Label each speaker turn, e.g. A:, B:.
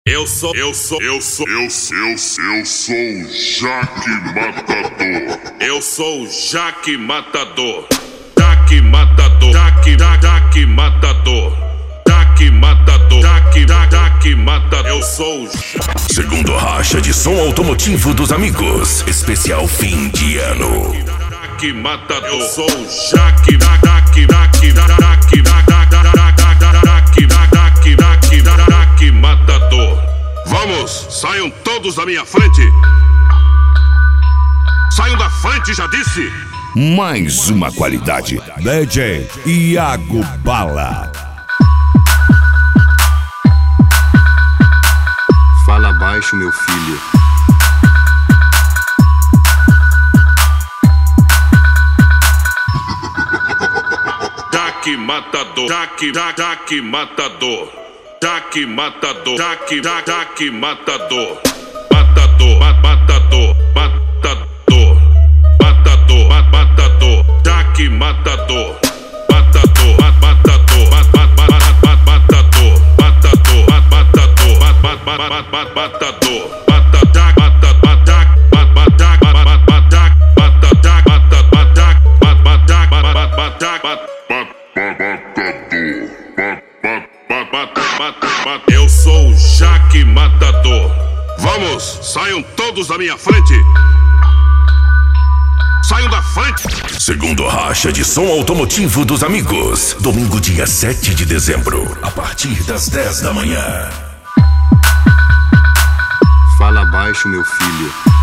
A: Eu sou o Jaque Matador. Eu sou o Jaque Matador. Jaque Matador. Jaque Matador. Jaque Matador. Jaque Matador. Eu sou o
B: Segundo racha de som automotivo dos amigos. Especial fim de ano.
A: Jaque Matador. Eu sou o Jaque Matador. Vamos, saiam todos da minha frente. Saiam da frente, já disse.
B: Mais uma qualidade. DJ Iago Bala.
C: Fala baixo, meu filho.
A: Jaque Matador. Jaque Matador. Jaque Matador. Jaque Matador. Matador. Jaque Matador. Eu sou o Jaque Matador. Vamos, saiam todos da minha frente. Saiam da frente.
B: Segundo racha de som automotivo dos amigos. Domingo, dia 7 de dezembro, a partir das 10 da manhã.
C: Fala baixo, meu filho.